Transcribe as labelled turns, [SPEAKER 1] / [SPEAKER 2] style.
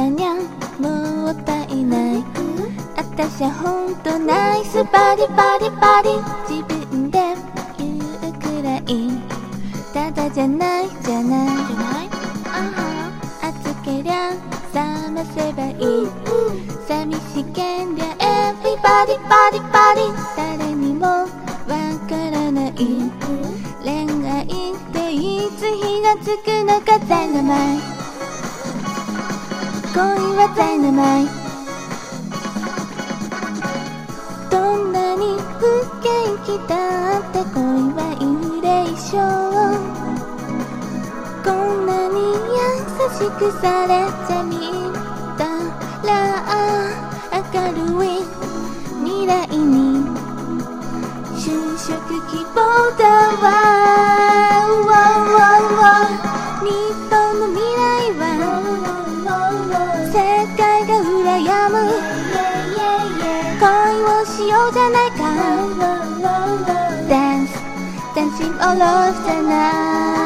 [SPEAKER 1] にゃもったいない。あたしゃほんとナイスバディバディバディ、自分で言うくらい。ただじゃないじゃない、暑けりゃ冷ませばいい。寂しけんりゃエビバディバディバディ、誰にもわからない。恋愛っていつ火がつくのか、ダイナマイト、恋はダイナマイト。どんなに不景気だって恋はイレーション。こんなに優しくされちゃみたら明るい未来に就職希望だわ。日本の未来は世界が羨む。恋をしようじゃないか。 Dance, dancing all of the night.